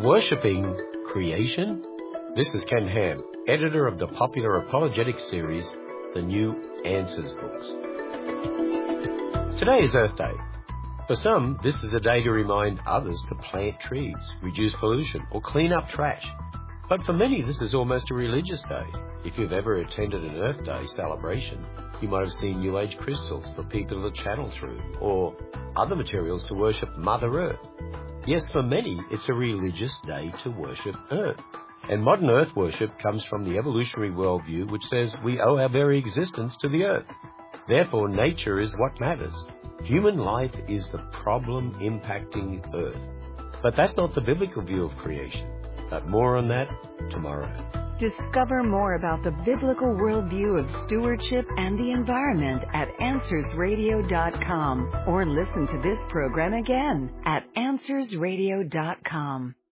Worshipping creation? This is Ken Ham, editor of the popular apologetics series, The New Answers books. Today is Earth Day. For some, this is a day to remind others to plant trees, reduce pollution, or clean up trash. But for many, this is almost a religious day. If you've ever attended an Earth Day celebration, you might have seen New Age crystals for people to channel through, or other materials to worship Mother Earth. Yes, for many, it's a religious day to worship Earth. And modern Earth worship comes from the evolutionary worldview, which says we owe our very existence to the Earth. Therefore, nature is what matters. Human life is the problem impacting Earth. But that's not the biblical view of creation. But more on that tomorrow. Discover more about the biblical worldview of stewardship and the environment at AnswersRadio.com or listen to this program again at AnswersRadio.com.